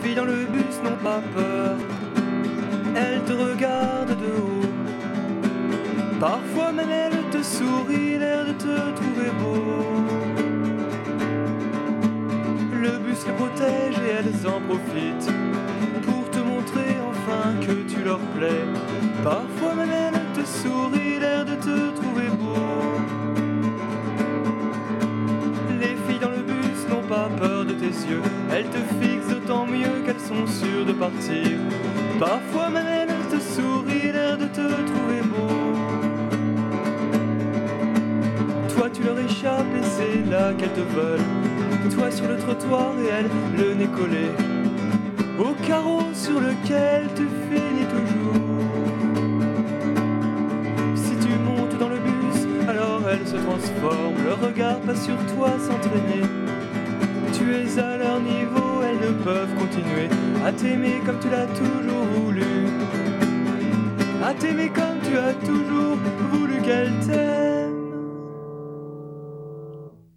filles dans le bus n'ont pas peur, elles te regardent de haut. Parfois même elles te sourient, l'air de te trouver beau. Le bus les protège et elles en profitent pour te montrer enfin que tu leur plais. Parfois même elles te sourient, l'air de te trouver beau. Les filles dans le bus n'ont pas peur de tes yeux, elles te fixent d'autant mieux qu'elles sont sûres de partir. Parfois même elles te sourient, l'air de te trouver beau. Toi tu leur échappes et c'est là qu'elles te veulent. Toi sur le trottoir et elles le nez collé au carreau sur lequel tu finis toujours. Si tu montes dans le bus, alors elles se transforment, leur regard passe sur toi sans traîner. Tu es à leur niveau, elles ne peuvent continuer à t'aimer comme tu l'as toujours voulu, à t'aimer comme tu as toujours voulu qu'elles t'aiment.